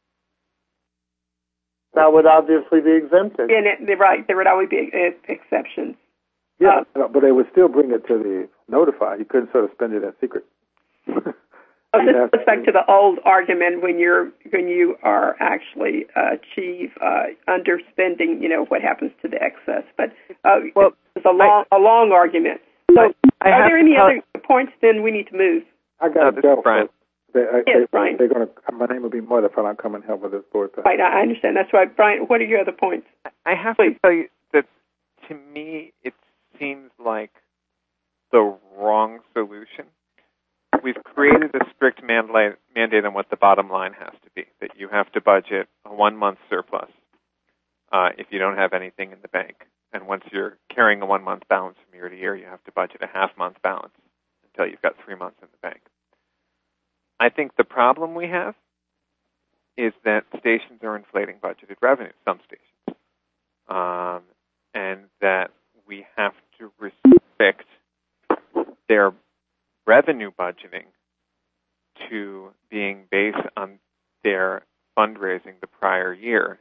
That would obviously be exempted. Right, there would always be exceptions. Yeah, but they would still bring it to the notify. You couldn't sort of spend it in secret. this goes back to the old argument when you are actually achieve underspending. What happens to the excess? But it's a long argument. So, are there any other points? Then we need to move. I got to go. Brian. Yes, Brian. They're going to. My name will be more if I don't come and help with this board thing. Right, I understand. That's right, Brian. What are your other points? I have to tell you that to me it seems like the wrong solution. We've created a strict mandate on what the bottom line has to be, that you have to budget a 1-month surplus if you don't have anything in the bank. And once you're carrying a 1-month balance from year to year, you have to budget a half-month balance until you've got 3 months in the bank. I think the problem we have is that stations are inflating budgeted revenue, some stations, and that we have to restrict their revenue budgeting to being based on their fundraising the prior year,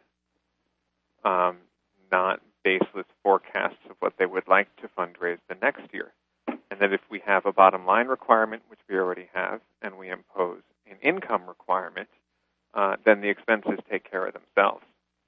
not baseless forecasts of what they would like to fundraise the next year. And that if we have a bottom line requirement, which we already have, and we impose an income requirement, then the expenses take care of themselves.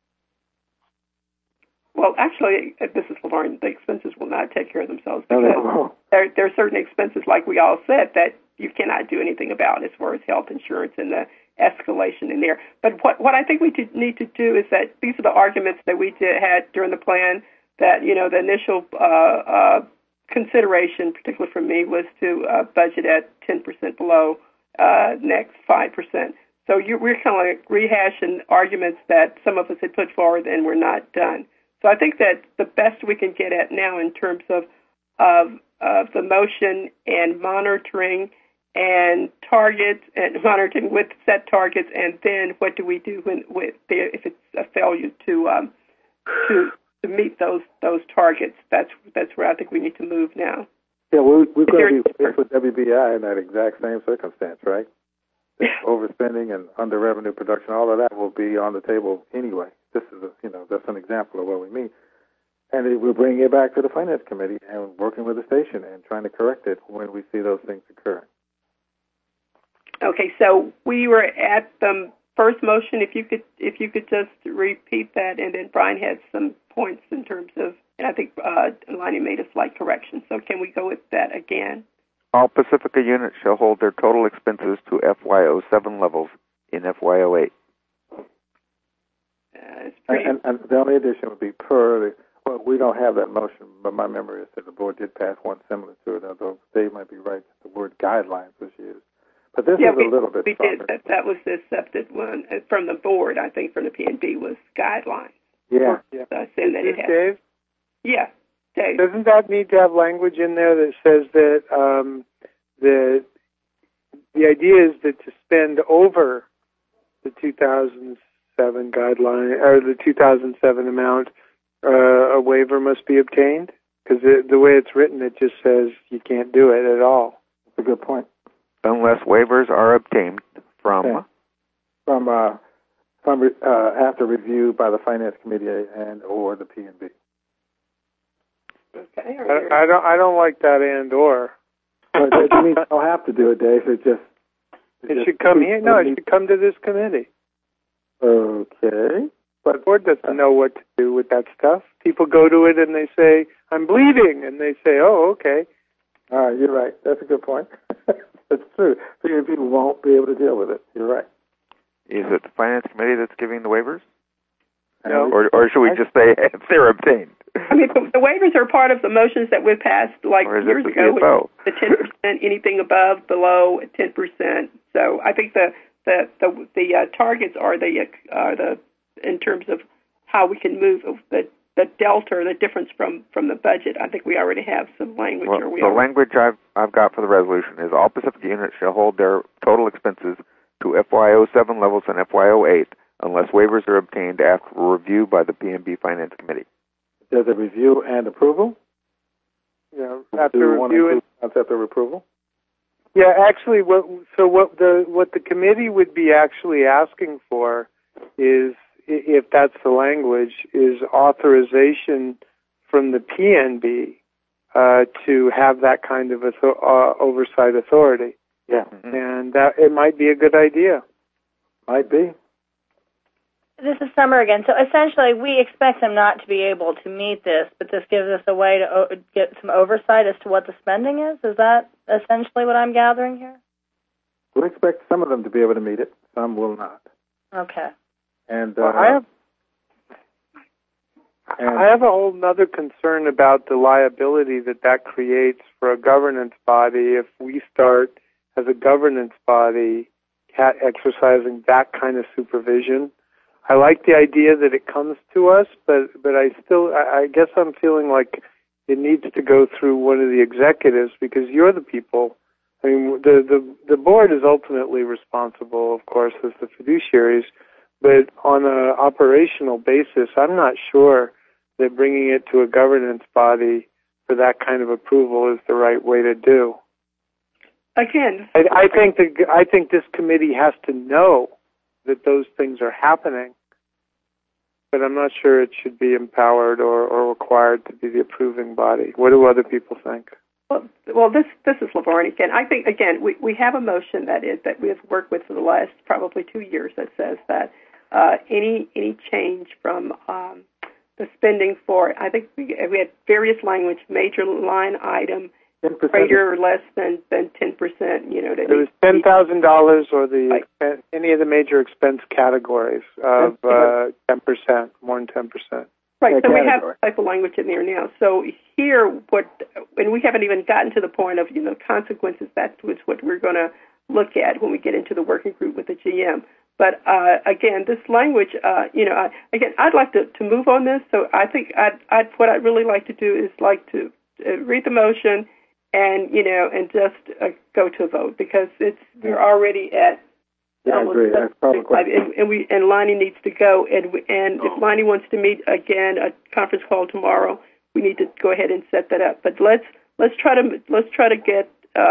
Well, actually, this is Lauren. The expenses will not take care of themselves because there are certain expenses, like we all said, that you cannot do anything about as far as health insurance and the escalation in there. But what I think we need to do is that these are the arguments that we had during the plan. That the initial consideration, particularly for me, was to budget at 10% below next 5%. So we're kind of like rehashing arguments that some of us had put forward and were not done. So I think that the best we can get at now in terms of the motion and monitoring and targets and monitoring with set targets, and then what do we do if it's a failure to meet those targets? That's where I think we need to move now. Yeah, we're going to be faced with WBI in that exact same circumstance, right? Overspending and under revenue production, all of that will be on the table anyway. This is that's an example of what we mean. And we're bringing it back to the Finance Committee and working with the station and trying to correct it when we see those things occurring. Okay, so we were at the first motion. If you could just repeat that, and then Brian had some points in terms of, and I think Lonnie made a slight correction. So can we go with that again? All Pacifica units shall hold their total expenses to FY07 levels in FY08. And the only addition would be well, we don't have that motion, but my memory is that the board did pass one similar to it, although Dave might be right that the word guidelines was used. But this is a little bit stronger. That was the accepted one from the board, I think, from the PNB was guidelines. Yeah. Saying that it has. Dave? Yeah. Dave. Doesn't that need to have language in there that says that the idea is that to spend over the 2007 guideline or the 2007 amount, a waiver must be obtained? Because the way it's written, it just says you can't do it at all. That's a good point. Unless waivers are obtained from after review by the Finance Committee and or the PNB. Okay. I don't like that and or. Well, that means you don't have to do it, Dave. It should come here. No, it should come to this committee. Okay. But the board doesn't know what to do with that stuff. People go to it and they say, I'm bleeding. And they say, oh, okay. All right, you're right. That's a good point. That's true. People won't be able to deal with it. You're right. Is it the Finance Committee that's giving the waivers? No. Or should we just say if they're obtained? I mean, the waivers are part of the motions that we passed years ago. With the 10%, anything above, below 10%. So I think the targets are the in terms of how we can move the delta or the difference from the budget. I think we already have some language. The language I've got for the resolution is all Pacifica units shall hold their total expenses to FY07 levels and FY08 unless waivers are obtained after review by the PNB Finance Committee. There's a review and approval? Yeah, after review and concept of approval? Yeah, actually, what the committee would be actually asking for is, if that's the language, is authorization from the PNB to have that kind of oversight authority. Yeah. And that it might be a good idea. Might be. This is Summer again. So essentially, we expect them not to be able to meet this, but this gives us a way to get some oversight as to what the spending is. Is that essentially what I'm gathering here? We expect some of them to be able to meet it. Some will not. Okay. And I have a whole other concern about the liability that creates for a governance body if we start as a governance body exercising that kind of supervision. I like the idea that it comes to us, but I guess I'm feeling like it needs to go through one of the executives because you're the people. I mean, the board is ultimately responsible, of course, as the fiduciaries, but on an operational basis, I'm not sure that bringing it to a governance body for that kind of approval is the right way to do. Again, I think this committee has to know that those things are happening, but I'm not sure it should be empowered or required to be the approving body. What do other people think? Well, this is LaVarn again. I think again we have a motion that we have worked with for the last probably 2 years that says that any change from the spending for, I think we had various language, major line item, 10%. greater or less than 10%. You know, it was $10,000 or any of the major expense categories of 10%, more than 10%. Right. So we have type of language in there now. So here, and we haven't even gotten to the point of consequences. That's what we're going to look at when we get into the working group with the GM. But again, this language, again, I'd like to move on this. So I think what I'd really like to do is like to read the motion and just go to a vote because we're already at. Yeah, I agree. That's probably and Lonnie needs to go. And if Lonnie wants to meet again, a conference call tomorrow, we need to go ahead and set that up. But let's try to get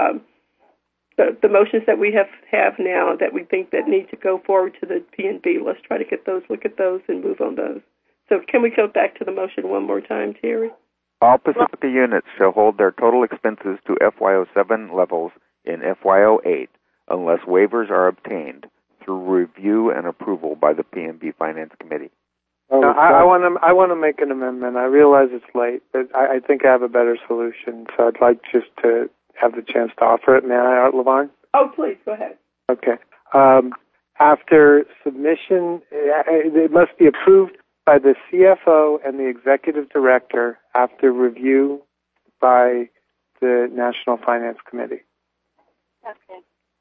the motions that we have now that we think that need to go forward to the P&B. Let's try to get those, look at those, and move on those. So can we go back to the motion one more time, Terry? All Pacifica units shall hold their total expenses to FY07 levels in FY08 unless waivers are obtained through review and approval by the P&B Finance Committee. Now, I want to make an amendment. I realize it's late, but I think I have a better solution. So I'd like just to have the chance to offer it. May I, LaVarn? Oh, please go ahead. Okay. After submission, it must be approved by the CFO and the executive director after review by the National Finance Committee. Okay.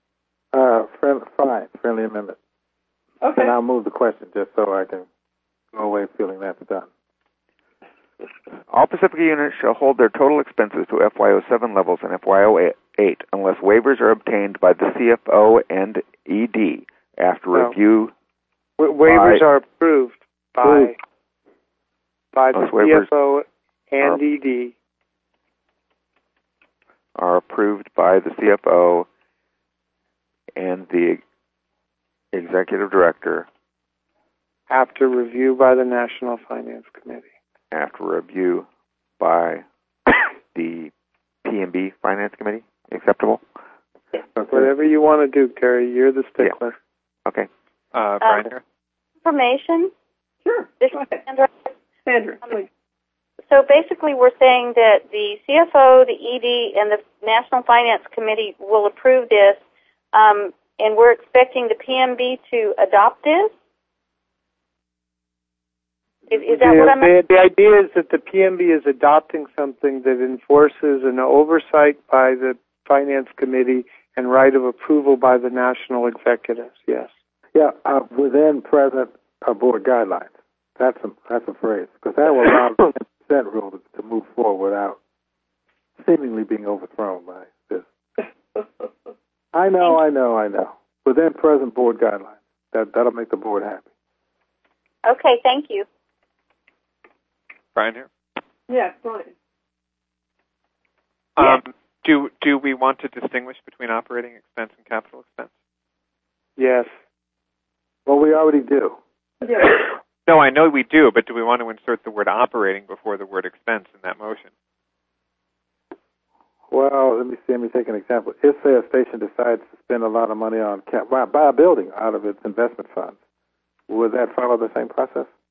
Friendly amendment. Okay. And I'll move the question just so I can go away feeling that's done. All Pacifica units shall hold their total expenses to FY07 levels in FY08 unless waivers are obtained by the CFO and ED after review. Waivers are approved by the CFO and ED. Are approved by the CFO and the executive director after review by the National Finance Committee. After review by the P&B Finance Committee. Acceptable? Okay. Whatever you want to do, Terry. You're the stickler. Yeah. Okay. Brian here. Information? Sure. This is Sandra, please. So basically we're saying that the CFO, the ED, and the National Finance Committee will approve this, and we're expecting the PMB to adopt this? Is that what I'm... The idea is that the PMB is adopting something that enforces an oversight by the Finance Committee and right of approval by the national executives, yes. Yeah, within present board guidelines. That's a phrase, because that will allow the 10% rule to move forward without seemingly being overthrown by this. I know. Within present board guidelines. That'll make the board happy. Okay, thank you. Brian here. Yes, Brian. Do we want to distinguish between operating expense and capital expense? Yes. Well, we already do. Yeah. No, I know we do, but do we want to insert the word operating before the word expense in that motion? Well, let me take an example. If, say, a station decides to spend a lot of money on buy a building out of its investment funds, would that follow the same process?